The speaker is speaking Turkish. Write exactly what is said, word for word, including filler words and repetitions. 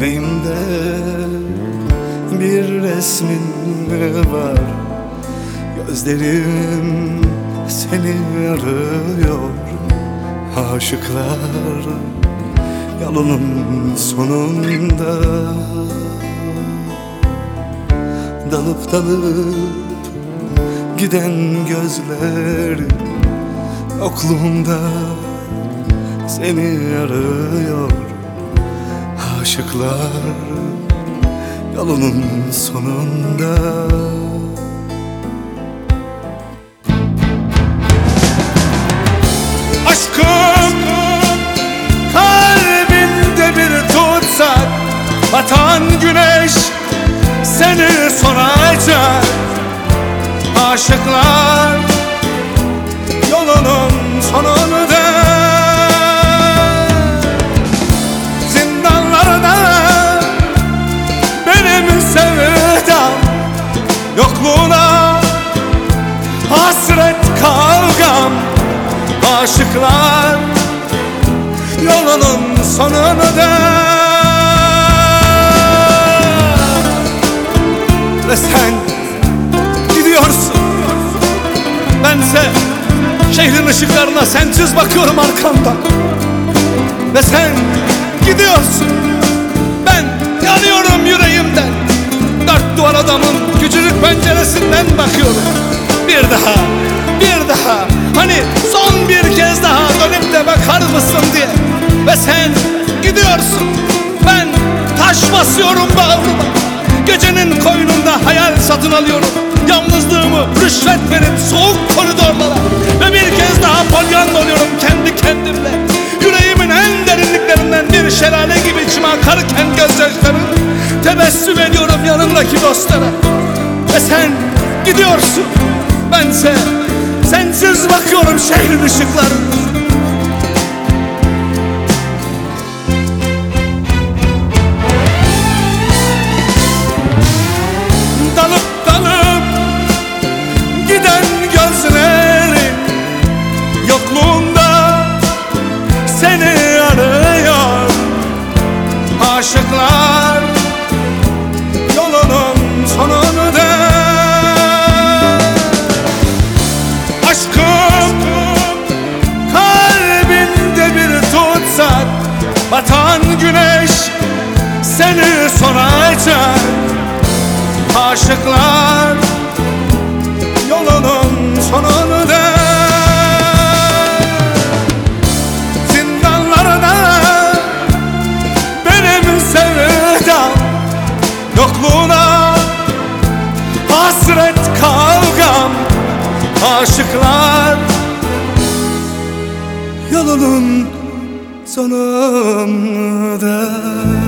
yüreğimde bir resmin var. Gözlerim seni arıyor. Aşıklar yolunun sonunda dalıp dalıp giden gözler yokluğumda seni arıyor. Aşıklar yolunun sonunda. Aşkım kalbinde bir tutsak, batan güneş seni soracak. Aşıklar yolunun sonunda zindanlarda benim sevdam, yokluğuna hasret kavgam. Aşıklar yolunun sonunda ve sen gidiyorsun. Bense şehrin ışıklarına sensiz bakıyorum arkamdan. Ve sen gidiyorsun, ben yanıyorum yüreğimden. Dört duvar adamın küçücük penceresinden bakıyorum. Bir daha, bir daha, hani son bir kez daha dönüp de bakar mısın diye. Ve sen gidiyorsun, ben taş basıyorum bağrıma. Gecenin koynunda hayal satın alıyorum. Yalnızlığımı rüşvet verip soğuk koridorlara. Ve bir kez daha polyanla oluyorum kendi kendimle. Yüreğimin en derinliklerinden bir şelale gibi içime akarken gözyaşlarım. Tebessüm ediyorum yanımdaki dostlara. Ve sen gidiyorsun, bense sensiz bakıyorum şehrin ışıklarına. Dalıp dalıp giden gözlerin yokluğunda seni arıyor. Aşıklar yolunun sonunda. Aşkım kalbinde bir tutsak, batan güneş seni soracak. Aşıklar yolunun sonunda zindanlarda benim sevdam, yokluğuna hasret kavgam. Aşıklar yolunun sonunda.